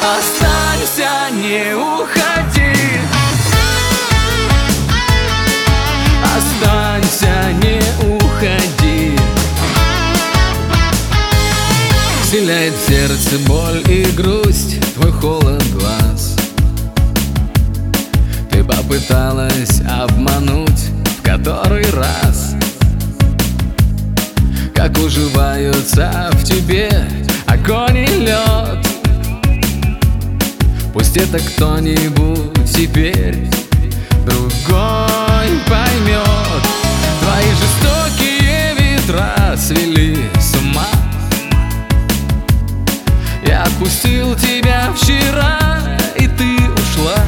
Останься, не уходи. Останься, не уходи. Вселяет в сердце боль и грусть твой холод глаз. Ты попыталась обмануть в который раз. Как уживаются в тебе огонь и лед. Пусть это кто-нибудь теперь другой поймет. Твои жестокие ветра свели с ума. Я отпустил тебя вчера, и ты ушла.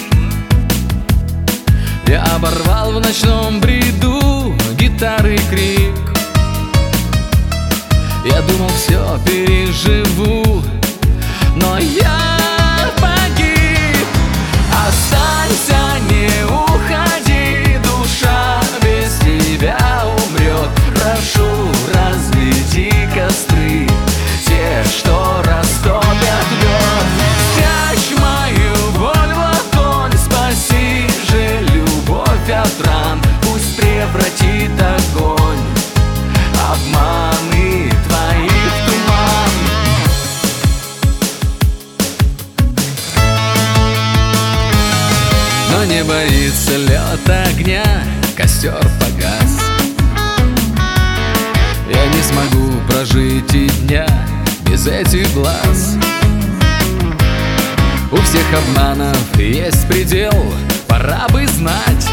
Я оборвал в ночном бреду гитары крик. Я думал, все переживу, но я погиб. Останься, не уходи, душа без тебя умрет. Прошу, разведи костры, те, что растопят лед. Спрячь мою боль в ладонь, спаси же любовь от ран. Пусть превратит огонь обманы твои в туман. Но не боится лед огня, костер погас. Я не смогу прожить и дня без этих глаз. У всех обманов есть предел, пора бы знать.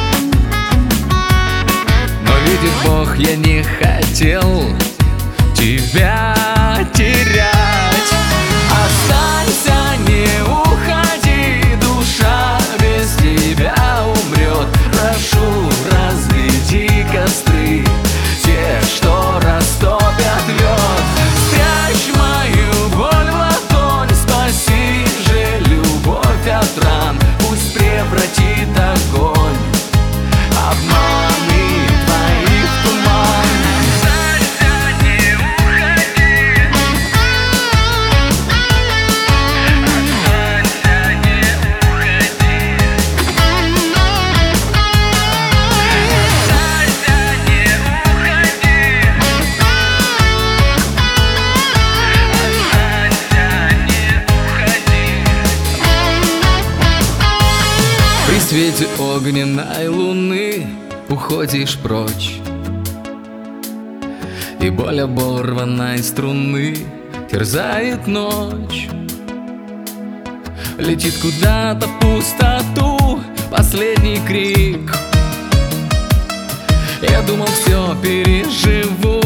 Но видит Бог, я не хотел тебя терять. Останься, не уходи, душа без тебя умрет. Прошу, разведи костры, те, что растопят лед. Спрячь мою боль в ладонь, спаси же любовь от ран. Пусть превратит огонь обманы твои в туман. Останься, не уходи. Останься, не уходи. Останься, не уходи. Останься, не уходи. При свете огненной луны уходишь прочь, и боль оборванной струны терзает ночь. Летит куда-то в пустоту последний крик. Я думал, все переживу,